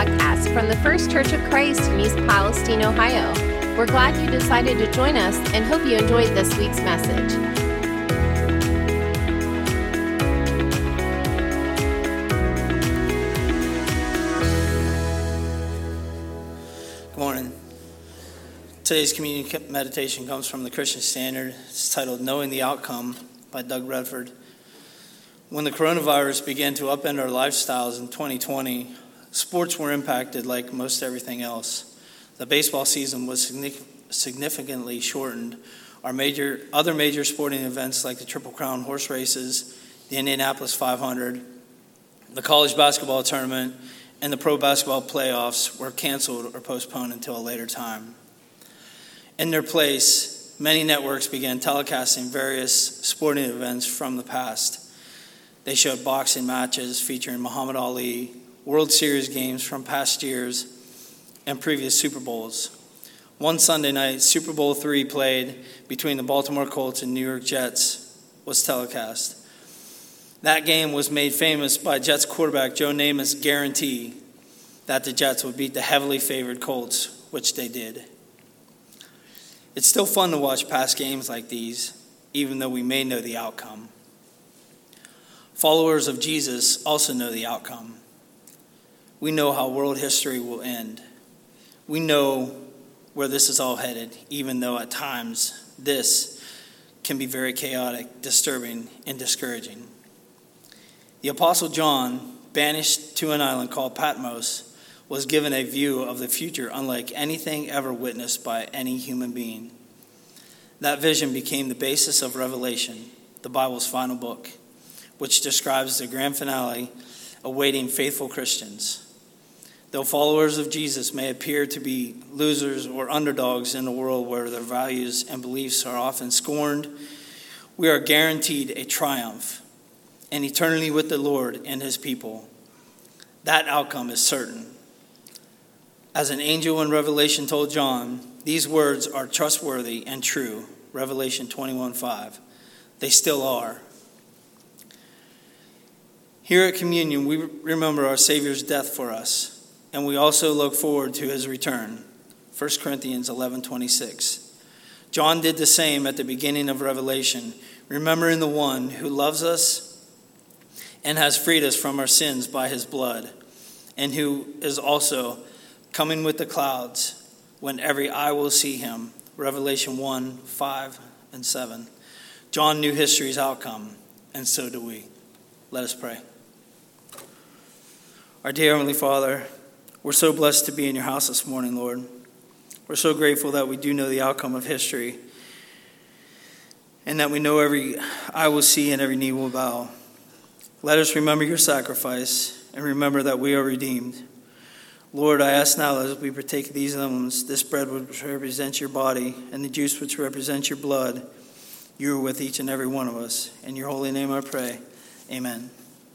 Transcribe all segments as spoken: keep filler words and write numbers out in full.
podcast from the First Church of Christ in East Palestine, Ohio. We're glad you decided to join us and hope you enjoyed this week's message. Good morning. Today's communion meditation comes from the Christian Standard. It's titled Knowing the Outcome by Doug Redford. When the coronavirus began to upend our lifestyles in twenty twenty, sports were impacted like most everything else. The baseball season was significantly shortened. Our major, other major sporting events like the Triple Crown horse races, the Indianapolis five hundred, the college basketball tournament, and the pro basketball playoffs were canceled or postponed until a later time. In their place, many networks began telecasting various sporting events from the past. They showed boxing matches featuring Muhammad Ali, World Series games from past years, and previous Super Bowls. One Sunday night, Super Bowl three played between the Baltimore Colts and New York Jets was telecast. That game was made famous by Jets quarterback Joe Namath's guarantee that the Jets would beat the heavily favored Colts, which they did. It's still fun to watch past games like these, even though we may know the outcome. Followers of Jesus also know the outcome. We know how world history will end. We know where this is all headed, even though at times this can be very chaotic, disturbing, and discouraging. The Apostle John, banished to an island called Patmos, was given a view of the future unlike anything ever witnessed by any human being. That vision became the basis of Revelation, the Bible's final book, which describes the grand finale awaiting faithful Christians. Though followers of Jesus may appear to be losers or underdogs in a world where their values and beliefs are often scorned, we are guaranteed a triumph and eternity with the Lord and his people. That outcome is certain. As an angel in Revelation told John, these words are trustworthy and true. Revelation twenty-one five. They still are. Here at Communion, we remember our Savior's death for us, and we also look forward to his return. First Corinthians eleven twenty-six. John did the same at the beginning of Revelation, remembering the one who loves us and has freed us from our sins by his blood, and who is also coming with the clouds when every eye will see him. Revelation one five and seven. John knew history's outcome, and so do we. Let us pray. Our dear Heavenly Father, we're so blessed to be in your house this morning, Lord. We're so grateful that we do know the outcome of history and that we know every eye will see and every knee will bow. Let us remember your sacrifice and remember that we are redeemed. Lord, I ask now as we partake of these elements, this bread which represents your body and the juice which represents your blood, you are with each and every one of us. In your holy name I pray. Amen.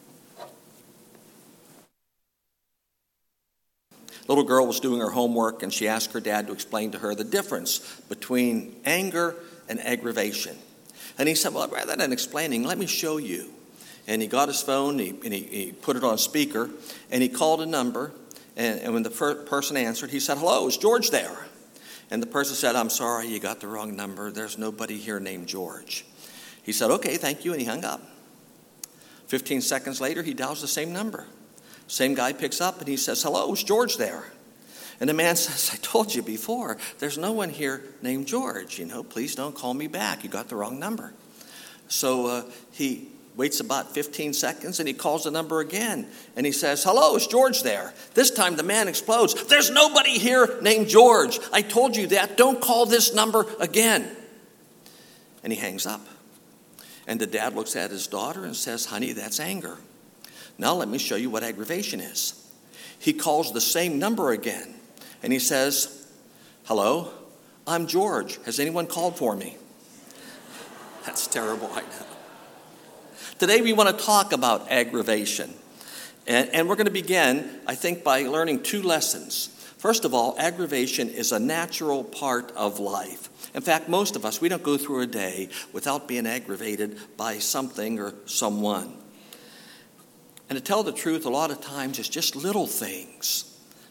Little girl was doing her homework, and she asked her dad to explain to her the difference between anger and aggravation. And he said, well, rather than explaining, let me show you. And he got his phone, and he, and he, he put it on speaker, and he called a number. And, and when the first person answered, he said, hello, is George there? And the person said, I'm sorry, you got the wrong number. There's nobody here named George. He said, okay, thank you, and he hung up. Fifteen seconds later, he dials the same number. Same guy picks up and he says, hello, is George there? And the man says, I told you before, there's no one here named George. You know, please don't call me back. You got the wrong number. So uh, he waits about fifteen seconds and he calls the number again. And he says, hello, is George there? This time the man explodes. There's nobody here named George. I told you that. Don't call this number again. And he hangs up. And the dad looks at his daughter and says, honey, that's anger. Now let me show you what aggravation is. He calls the same number again, and he says, hello, I'm George. Has anyone called for me? That's terrible, I know. Today we want to talk about aggravation. And, and we're going to begin, I think, by learning two lessons. First of all, aggravation is a natural part of life. In fact, most of us, we don't go through a day without being aggravated by something or someone. And to tell the truth, a lot of times it's just little things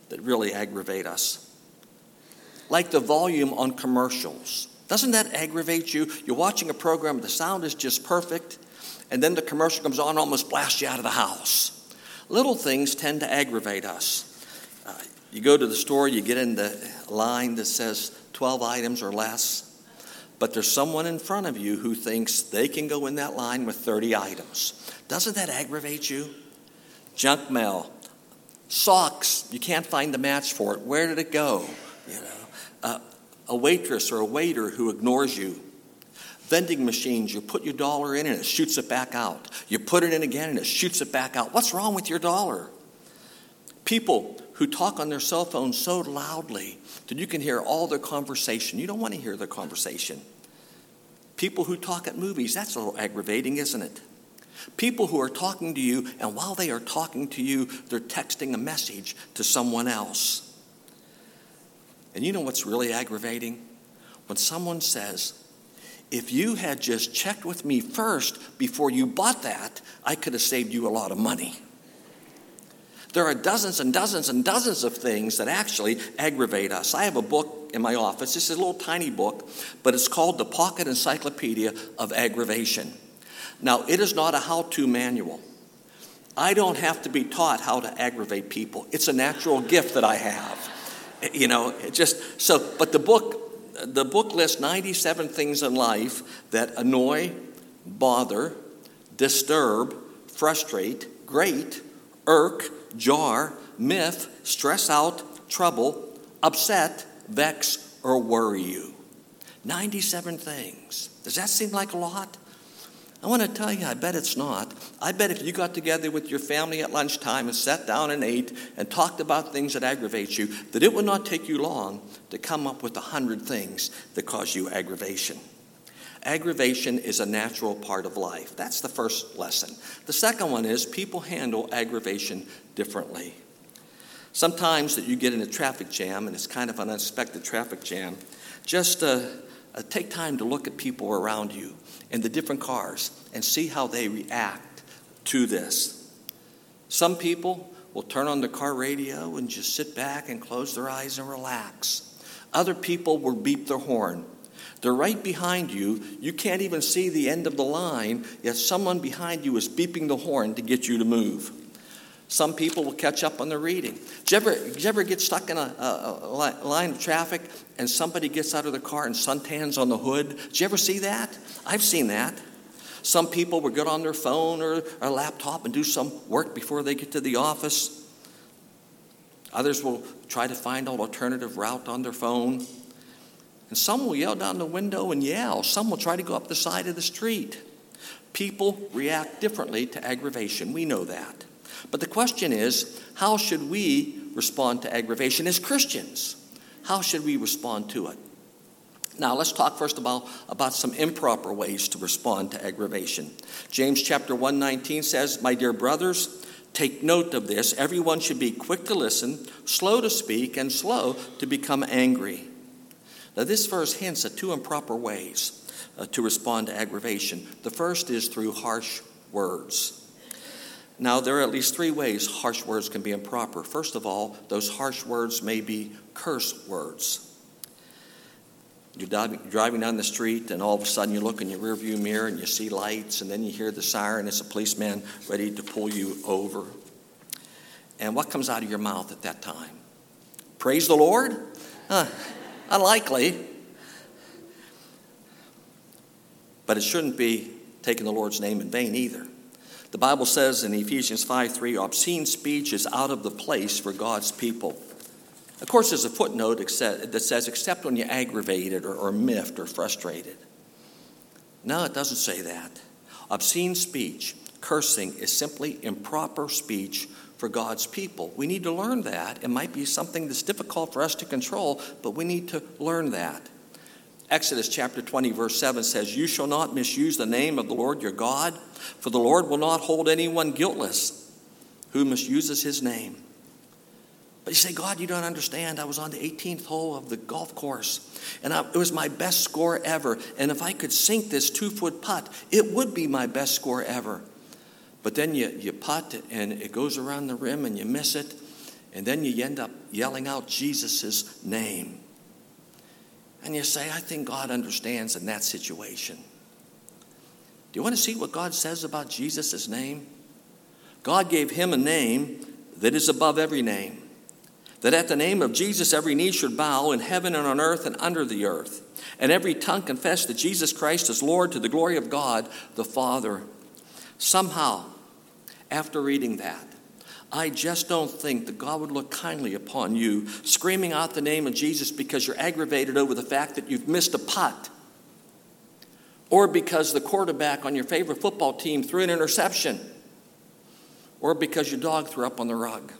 that really aggravate us. Like the volume on commercials. Doesn't that aggravate you? You're watching a program, the sound is just perfect, and then the commercial comes on and almost blasts you out of the house. Little things tend to aggravate us. Uh, you go to the store, you get in the line that says twelve items or less, but there's someone in front of you who thinks they can go in that line with thirty items. Doesn't that aggravate you? Junk mail. Socks, you can't find the match for it. Where did it go? You know, uh, a waitress or a waiter who ignores you. Vending machines, you put your dollar in and it shoots it back out. You put it in again and it shoots it back out. What's wrong with your dollar? People who talk on their cell phones so loudly that you can hear all their conversation. You don't want to hear their conversation. People who talk at movies, that's a little aggravating, isn't it? People who are talking to you, and while they are talking to you, they're texting a message to someone else. And you know what's really aggravating? When someone says, if you had just checked with me first before you bought that, I could have saved you a lot of money. There are dozens and dozens and dozens of things that actually aggravate us. I have a book in my office. This is a little tiny book, but it's called The Pocket Encyclopedia of Aggravation. Now, it is not a how-to manual. I don't have to be taught how to aggravate people. It's a natural gift that I have. You know, it just so. But the book, the book lists ninety-seven things in life that annoy, bother, disturb, frustrate, grate, irk, jar, miff, stress out, trouble, upset, vex, or worry you. ninety-seven things. Does that seem like a lot? I want to tell you, I bet it's not. I bet if you got together with your family at lunchtime and sat down and ate and talked about things that aggravate you, that it would not take you long to come up with a hundred things that cause you aggravation. Aggravation is a natural part of life. That's the first lesson. The second one is people handle aggravation differently. Sometimes that you get in a traffic jam, and it's kind of an unexpected traffic jam, just uh, uh, take time to look at people around you in the different cars and see how they react to this. Some people will turn on the car radio and just sit back and close their eyes and relax. Other people will beep their horn. They're right behind you. You can't even see the end of the line, yet someone behind you is beeping the horn to get you to move. Some people will catch up on their reading. Did you ever, did you ever get stuck in a, a, a line of traffic and somebody gets out of the car and suntans on the hood? Did you ever see that? I've seen that. Some people will get on their phone or a laptop and do some work before they get to the office. Others will try to find an alternative route on their phone. And some will yell down the window and yell. Some will try to go up the side of the street. People react differently to aggravation. We know that. But the question is, how should we respond to aggravation as Christians? How should we respond to it? Now, let's talk first of all about some improper ways to respond to aggravation. James chapter one nineteen says, "My dear brothers, take note of this. Everyone should be quick to listen, slow to speak, and slow to become angry." Now, this verse hints at two improper ways uh, to respond to aggravation. The first is through harsh words. Now, there are at least three ways harsh words can be improper. First of all, those harsh words may be curse words. You're driving down the street, and all of a sudden you look in your rearview mirror and you see lights, and then you hear the siren. It's a policeman ready to pull you over. And what comes out of your mouth at that time? Praise the Lord? Uh, unlikely. But it shouldn't be taking the Lord's name in vain either. The Bible says in Ephesians five three, obscene speech is out of the place for God's people. Of course, there's a footnote that says, except when you're aggravated or, or miffed or frustrated. No, it doesn't say that. Obscene speech, cursing, is simply improper speech for God's people. We need to learn that. It might be something that's difficult for us to control, but we need to learn that. Exodus chapter twenty, verse seven says, "You shall not misuse the name of the Lord your God, for the Lord will not hold anyone guiltless who misuses his name." But you say, "God, you don't understand. I was on the eighteenth hole of the golf course, and I, it was my best score ever. And if I could sink this two-foot putt, it would be my best score ever." But then you, you putt, and it goes around the rim, and you miss it, and then you end up yelling out Jesus' name. And you say, I think God understands in that situation. Do you want to see what God says about Jesus' name? God gave him a name that is above every name, that at the name of Jesus every knee should bow in heaven and on earth and under the earth, and every tongue confess that Jesus Christ is Lord to the glory of God the Father. Somehow, after reading that, I just don't think that God would look kindly upon you screaming out the name of Jesus because you're aggravated over the fact that you've missed a putt, or because the quarterback on your favorite football team threw an interception, or because your dog threw up on the rug.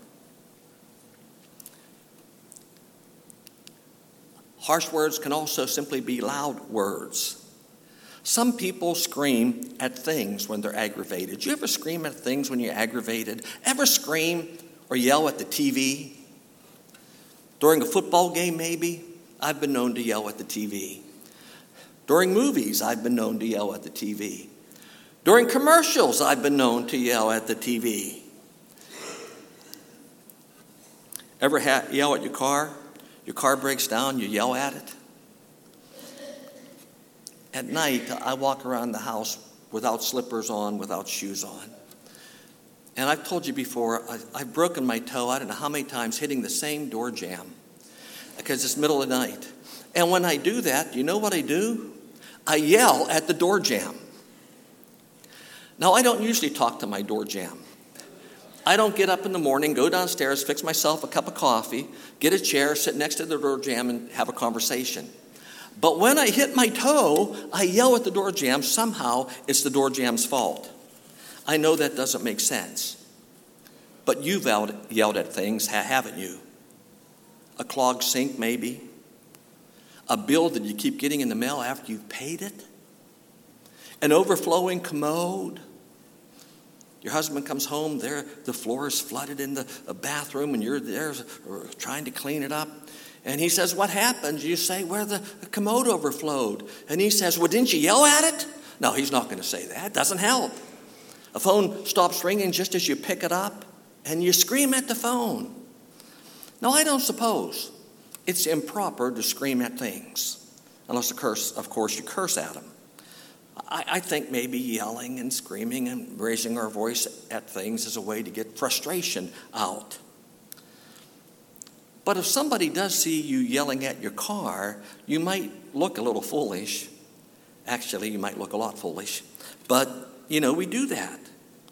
Harsh words can also simply be loud words. Some people scream at things when they're aggravated. Do you ever scream at things when you're aggravated? Ever scream or yell at the T V? During a football game, maybe? I've been known to yell at the T V. During movies, I've been known to yell at the T V. During commercials, I've been known to yell at the T V. Ever ha- yell at your car? Your car breaks down, you yell at it? At night, I walk around the house without slippers on, without shoes on. And I've told you before, I've broken my toe, I don't know how many times, hitting the same door jamb because it's middle of the night. And when I do that, you know what I do? I yell at the door jamb. Now, I don't usually talk to my door jamb. I don't get up in the morning, go downstairs, fix myself a cup of coffee, get a chair, sit next to the door jamb, and have a conversation. But when I hit my toe, I yell at the door jamb. Somehow, it's the door jamb's fault. I know that doesn't make sense. But you've yelled at things, haven't you? A clogged sink, maybe. A bill that you keep getting in the mail after you've paid it. An overflowing commode. Your husband comes home, there the floor is flooded in the bathroom, and you're there trying to clean it up. And he says, what happened? You say, where the commode overflowed. And he says, well, didn't you yell at it? No, he's not going to say that. It doesn't help. A phone stops ringing just as you pick it up, and you scream at the phone. No, I don't suppose it's improper to scream at things, unless, of course, of course you curse at them. I, I think maybe yelling and screaming and raising our voice at things is a way to get frustration out. But if somebody does see you yelling at your car, you might look a little foolish. Actually, you might look a lot foolish. But, you know, we do that.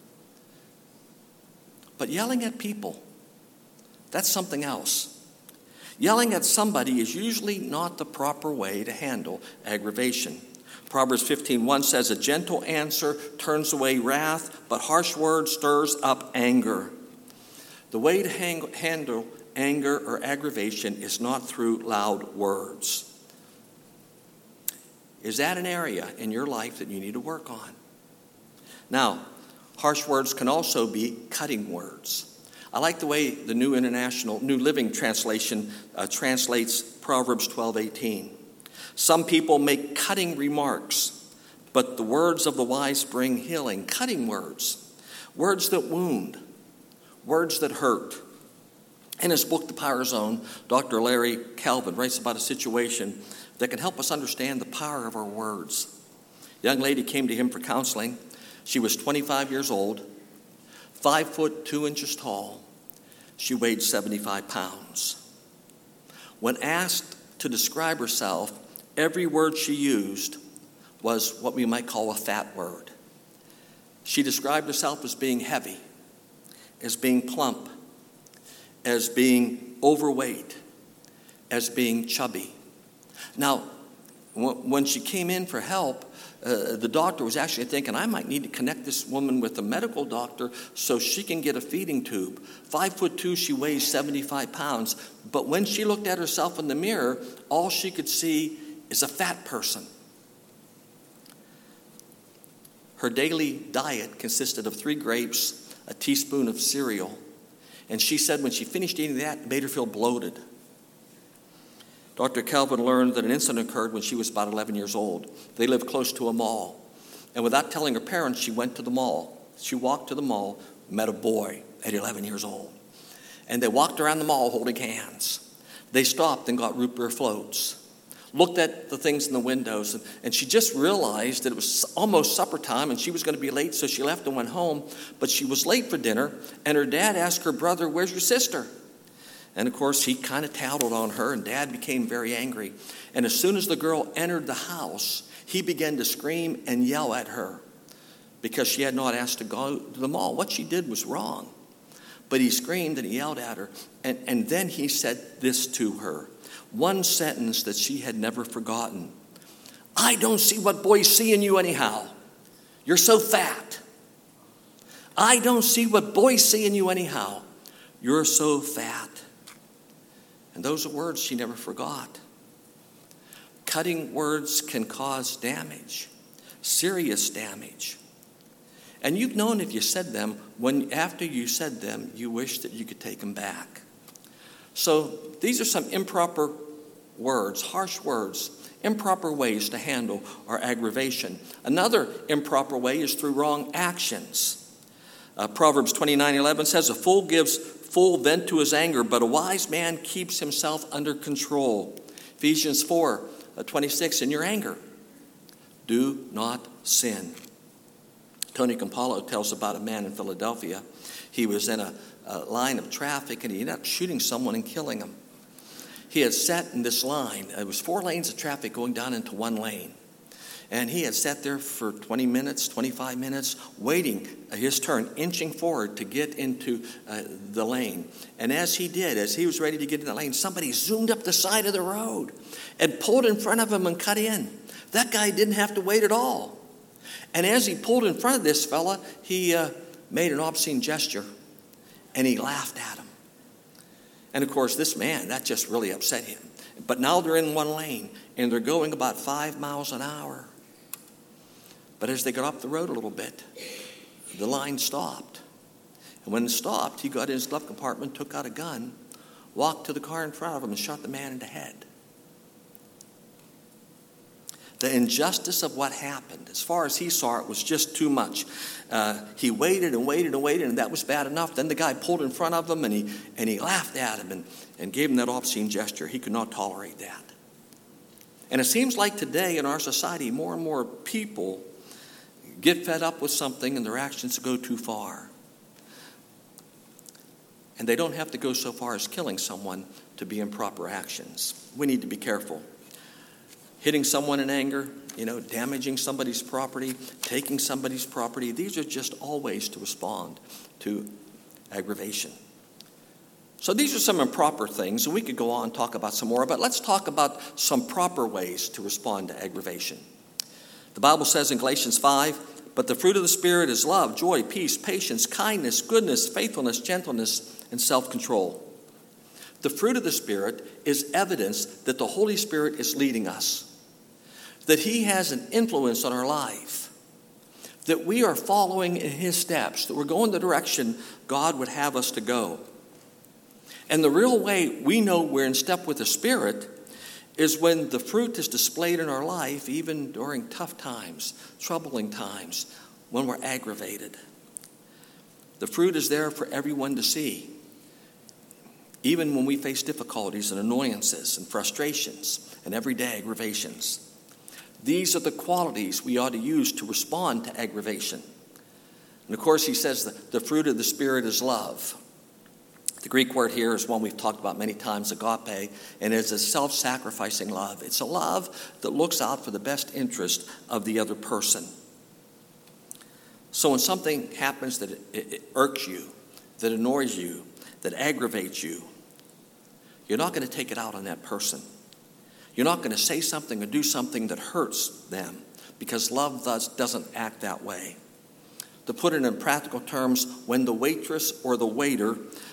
But yelling at people, that's something else. Yelling at somebody is usually not the proper way to handle aggravation. Proverbs fifteen one says, a gentle answer turns away wrath, but harsh words stirs up anger. The way to hang- handle anger or aggravation is not through loud words. Is that an area in your life that you need to work on? Now, harsh words can also be cutting words. I like the way the New International, New Living Translation uh, translates Proverbs twelve eighteen. Some people make cutting remarks, but the words of the wise bring healing. Cutting words, words that wound, words that hurt. In his book, The Power Zone, Doctor Larry Calvin writes about a situation that can help us understand the power of our words. A young lady came to him for counseling. She was twenty-five years old, five foot two inches tall. She weighed seventy-five pounds. When asked to describe herself, every word she used was what we might call a fat word. She described herself as being heavy, as being plump, as being overweight, as being chubby. Now, when she came in for help, uh, the doctor was actually thinking, I might need to connect this woman with a medical doctor so she can get a feeding tube. Five foot two, she weighs seventy-five pounds. But when she looked at herself in the mirror, all she could see is a fat person. Her daily diet consisted of three grapes, a teaspoon of cereal. And she said when she finished eating that, it made her feel bloated. Doctor Calvin learned that an incident occurred when she was about eleven years old. They lived close to a mall. And without telling her parents, she went to the mall. She walked to the mall, met a boy at eleven years old. and they walked around the mall holding hands. They stopped and got root beer floats, looked at the things in the windows, and, and she just realized that it was almost supper time and she was going to be late, so she left and went home. But she was late for dinner, and her dad asked her brother, "Where's your sister?" And of course, he kind of tattled on her, and Dad became very angry. And as soon as the girl entered the house, he began to scream and yell at her because she had not asked to go to the mall. What she did was wrong. But he screamed and he yelled at her. And, and then he said this to her, one sentence that she had never forgotten. "I don't see what boys see in you anyhow. You're so fat. I don't see what boys see in you anyhow. You're so fat." And those are words she never forgot. Cutting words can cause damage, serious damage. And you've known if you said them, when after you said them, you wish that you could take them back. So these are some improper words, harsh words, improper ways to handle our aggravation. Another improper way is through wrong actions. Uh, Proverbs twenty-nine eleven says, "A fool gives full vent to his anger, but a wise man keeps himself under control." Ephesians four twenty-six, "In your anger, do not sin." Tony Campolo tells about a man in Philadelphia. He was in a, a line of traffic, and he ended up shooting someone and killing him. He had sat in this line. It was four lanes of traffic going down into one lane. And he had sat there for twenty minutes, twenty-five minutes, waiting his turn, inching forward to get into uh, the lane. And as he did, as he was ready to get in the lane, somebody zoomed up the side of the road and pulled in front of him and cut in. That guy didn't have to wait at all. And as he pulled in front of this fella, he uh, made an obscene gesture, and he laughed at him. And of course, this man, that just really upset him. But now they're in one lane, and they're going about five miles an hour. But as they got up the road a little bit, the line stopped. And when it stopped, he got in his glove compartment, took out a gun, walked to the car in front of him, and shot the man in the head. The injustice of what happened, as far as he saw it, was just too much. Uh, he waited and waited and waited, and that was bad enough. Then the guy pulled in front of him, and he and he laughed at him and, and gave him that obscene gesture. He could not tolerate that. And it seems like today in our society, more and more people get fed up with something and their actions go too far. And they don't have to go so far as killing someone to be improper actions. We need to be careful. Hitting someone in anger, you know, damaging somebody's property, taking somebody's property, these are just all ways to respond to aggravation. So these are some improper things, and we could go on and talk about some more, but let's talk about some proper ways to respond to aggravation. The Bible says in Galatians five, "But the fruit of the Spirit is love, joy, peace, patience, kindness, goodness, faithfulness, gentleness, and self-control." The fruit of the Spirit is evidence that the Holy Spirit is leading us, that He has an influence on our life, that we are following in His steps, that we're going the direction God would have us to go. And the real way we know we're in step with the Spirit is when the fruit is displayed in our life, even during tough times, troubling times, when we're aggravated. The fruit is there for everyone to see, even when we face difficulties and annoyances and frustrations and everyday aggravations. These are the qualities we ought to use to respond to aggravation. And of course, he says that the fruit of the Spirit is love. The Greek word here is one we've talked about many times, agape, and it's a self-sacrificing love. It's a love that looks out for the best interest of the other person. So when something happens that it, it irks you, that annoys you, that aggravates you, you're not going to take it out on that person. You're not going to say something or do something that hurts them, because love does, doesn't act that way. To put it in practical terms, when the waitress or the waiter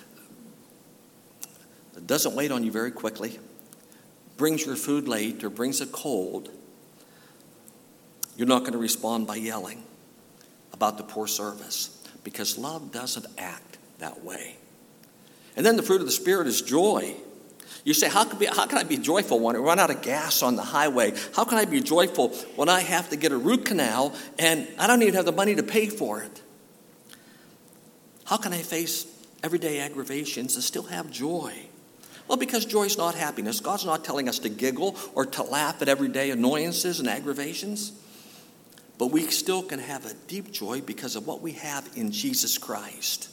doesn't wait on you very quickly, brings your food late or brings it cold, you're not going to respond by yelling about the poor service, because love doesn't act that way. And then the fruit of the Spirit is joy. You say, how can, be, how can I be joyful when I run out of gas on the highway? How can I be joyful when I have to get a root canal and I don't even have the money to pay for it? How can I face everyday aggravations and still have joy? Well, because joy is not happiness. God's not telling us to giggle or to laugh at everyday annoyances and aggravations. But we still can have a deep joy because of what we have in Jesus Christ.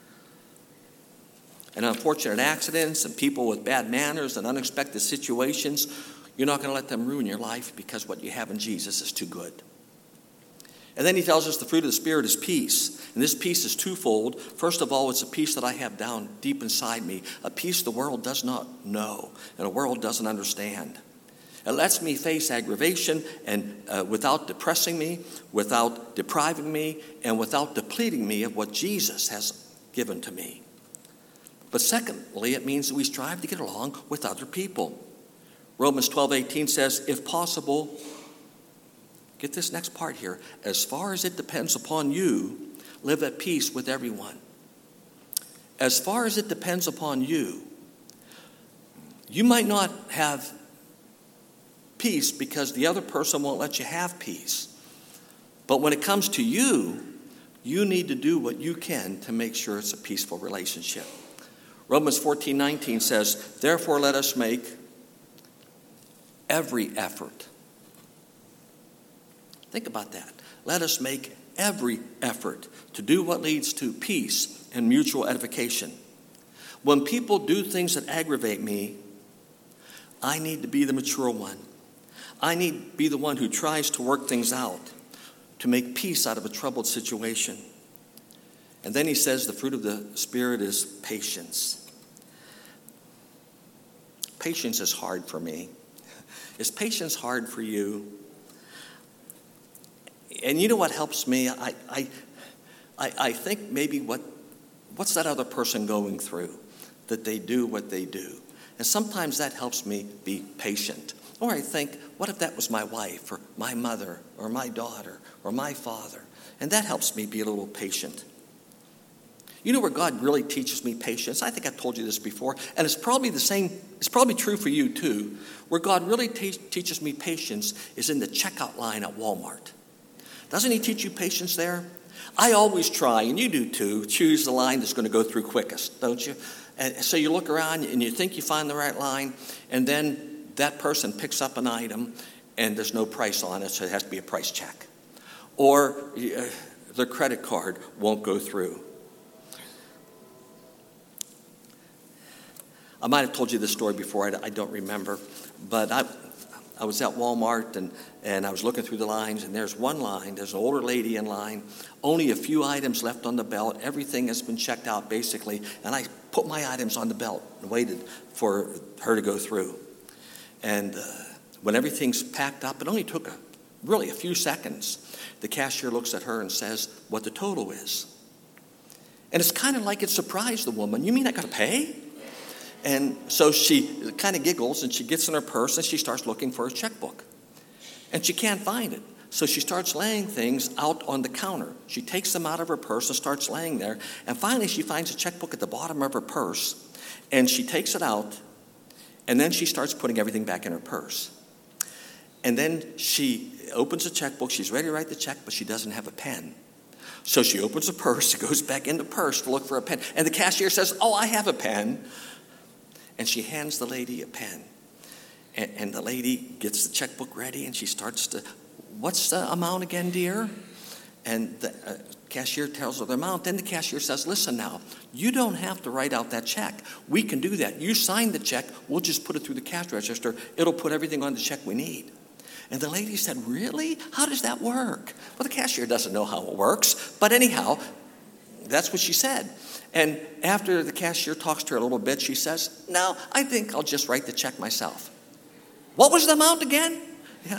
And unfortunate accidents and people with bad manners and unexpected situations, you're not going to let them ruin your life because what you have in Jesus is too good. And then he tells us the fruit of the Spirit is peace. And this peace is twofold. First of all, it's a peace that I have down deep inside me, a peace the world does not know and the world doesn't understand. It lets me face aggravation and uh, without depressing me, without depriving me, and without depleting me of what Jesus has given to me. But secondly, it means that we strive to get along with other people. Romans twelve eighteen says, if possible, get this next part here, as far as it depends upon you, live at peace with everyone. As far as it depends upon you, you might not have peace because the other person won't let you have peace. But when it comes to you, you need to do what you can to make sure it's a peaceful relationship. Romans fourteen nineteen says, therefore let us make every effort. Think about that. Let us make every effort to do what leads to peace and mutual edification. When people do things that aggravate me, I need to be the mature one. I need to be the one who tries to work things out, to make peace out of a troubled situation. And then he says the fruit of the Spirit is patience. Patience is hard for me. Is patience hard for you? And you know what helps me? I, I, I, I think maybe what, what's that other person going through that they do what they do? And sometimes that helps me be patient. Or I think, what if that was my wife or my mother or my daughter or my father? And that helps me be a little patient. You know where God really teaches me patience? I think I've told you this before, and it's probably the same, it's probably true for you too. Where God really te- teaches me patience is in the checkout line at Walmart. Doesn't he teach you patience there? I always try, and you do too, choose the line that's going to go through quickest, don't you? And so you look around and you think you find the right line, and then that person picks up an item and there's no price on it, so it has to be a price check. Or uh, their credit card won't go through. I might have told you this story before, I, I don't remember, but I, I was at Walmart and, and I was looking through the lines, and there's one line, there's an older lady in line, only a few items left on the belt, everything has been checked out basically, and I put my items on the belt and waited for her to go through. And uh, when everything's packed up, it only took a, really a few seconds. The cashier looks at her and says what the total is. And it's kind of like it surprised the woman. You mean I got to pay? And so she kind of giggles and she gets in her purse and she starts looking for a checkbook. And she can't find it. So she starts laying things out on the counter. She takes them out of her purse and starts laying there. And finally she finds a checkbook at the bottom of her purse. And she takes it out. And then she starts putting everything back in her purse. And then she opens the checkbook. She's ready to write the check, but she doesn't have a pen. So she opens the purse, goes back in the purse to look for a pen. And the cashier says, "Oh, I have a pen." And she hands the lady a pen. And, and the lady gets the checkbook ready and she starts to, "What's the amount again, dear?" And the uh, cashier tells her the amount. Then the cashier says, "Listen now, you don't have to write out that check. We can do that. You sign the check. We'll just put it through the cash register. It'll put everything on the check we need." And the lady said, "Really? How does that work?" Well, the cashier doesn't know how it works. But anyhow, that's what she said. And after the cashier talks to her a little bit, she says, "No, I think I'll just write the check myself." What was the amount again? Yeah.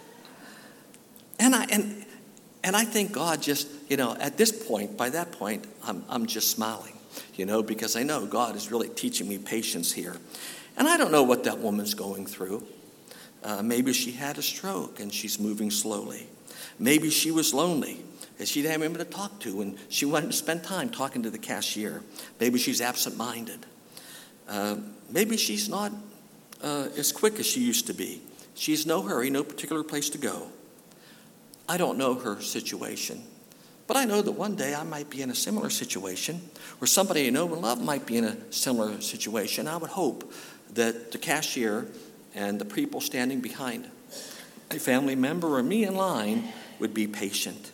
And I and and I think God just, you know, at this point, by that point, I'm I'm just smiling, you know, because I know God is really teaching me patience here. And I don't know what that woman's going through. Uh, maybe she had a stroke and she's moving slowly. Maybe she was lonely and she didn't have anyone to talk to and she wanted to spend time talking to the cashier. Maybe she's absent-minded. Uh, maybe she's not uh, as quick as she used to be. She's no hurry, no particular place to go. I don't know her situation, But I know that one day I might be in a similar situation, or somebody I know and love might be in a similar situation. I would hope that the cashier and the people standing behind a family member or me in line would be patient.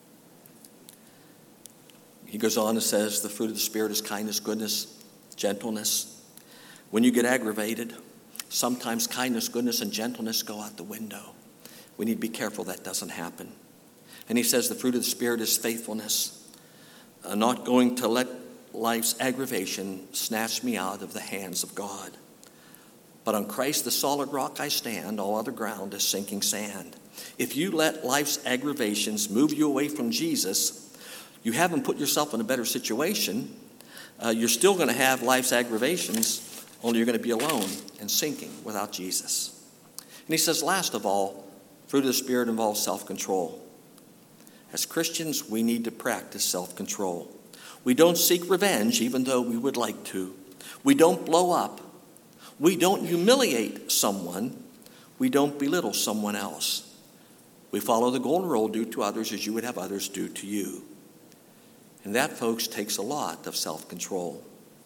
He goes on and says, the fruit of the Spirit is kindness, goodness, gentleness. When you get aggravated, sometimes kindness, goodness, and gentleness go out the window. We need to be careful that doesn't happen. And he says the fruit of the Spirit is faithfulness. Uh, not going to let life's aggravation snatch me out of the hands of God. But on Christ, the solid rock I stand, all other ground is sinking sand. If you let life's aggravations move you away from Jesus, you haven't put yourself in a better situation. Uh, you're still going to have life's aggravations, only you're going to be alone and sinking without Jesus. And he says, last of all, fruit of the Spirit involves self-control. As Christians, we need to practice self-control. We don't seek revenge, even though we would like to. We don't blow up. We don't humiliate someone. We don't belittle someone else. We follow the golden rule, do to others as you would have others do to you. And that, folks, takes a lot of self-control.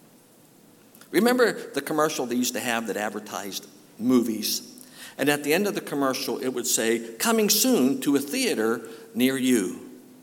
Remember the commercial they used to have that advertised movies? And at the end of the commercial, it would say, coming soon to a theater near you.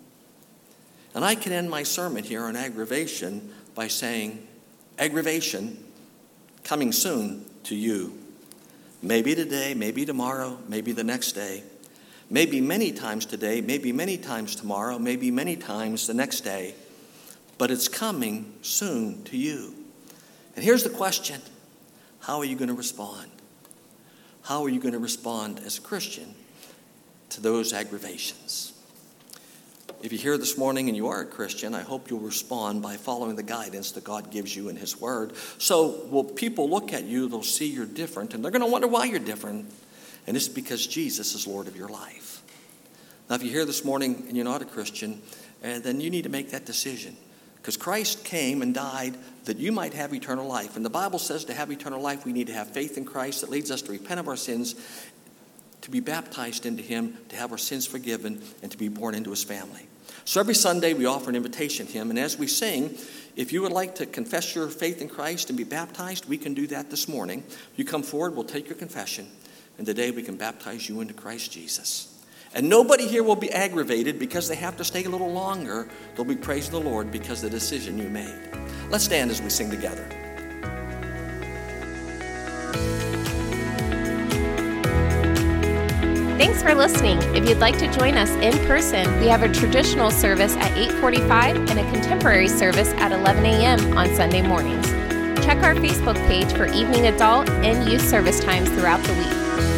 And I can end my sermon here on aggravation by saying, aggravation, coming soon to you. Maybe today, maybe tomorrow, maybe the next day. Maybe many times today, maybe many times tomorrow, maybe many times the next day. But it's coming soon to you. And here's the question. How are you going to respond? How are you going to respond as a Christian to those aggravations? If you're here this morning and you are a Christian, I hope you'll respond by following the guidance that God gives you in His Word. So will people look at you, they'll see you're different, and they're going to wonder why you're different. And it's because Jesus is Lord of your life. Now, if you're here this morning and you're not a Christian, uh, then you need to make that decision. Because Christ came and died that you might have eternal life. And the Bible says to have eternal life, we need to have faith in Christ that leads us to repent of our sins, to be baptized into Him, to have our sins forgiven, and to be born into His family. So every Sunday we offer an invitation to Him. And as we sing, if you would like to confess your faith in Christ and be baptized, we can do that this morning. You come forward, we'll take your confession. And today we can baptize you into Christ Jesus. And nobody here will be aggravated because they have to stay a little longer. They'll be praising the Lord because of the decision you made. Let's stand as we sing together. Thanks for listening. If you'd like to join us in person, we have a traditional service at eight forty-five and a contemporary service at eleven a.m. on Sunday mornings. Check our Facebook page for evening adult and youth service times throughout the week.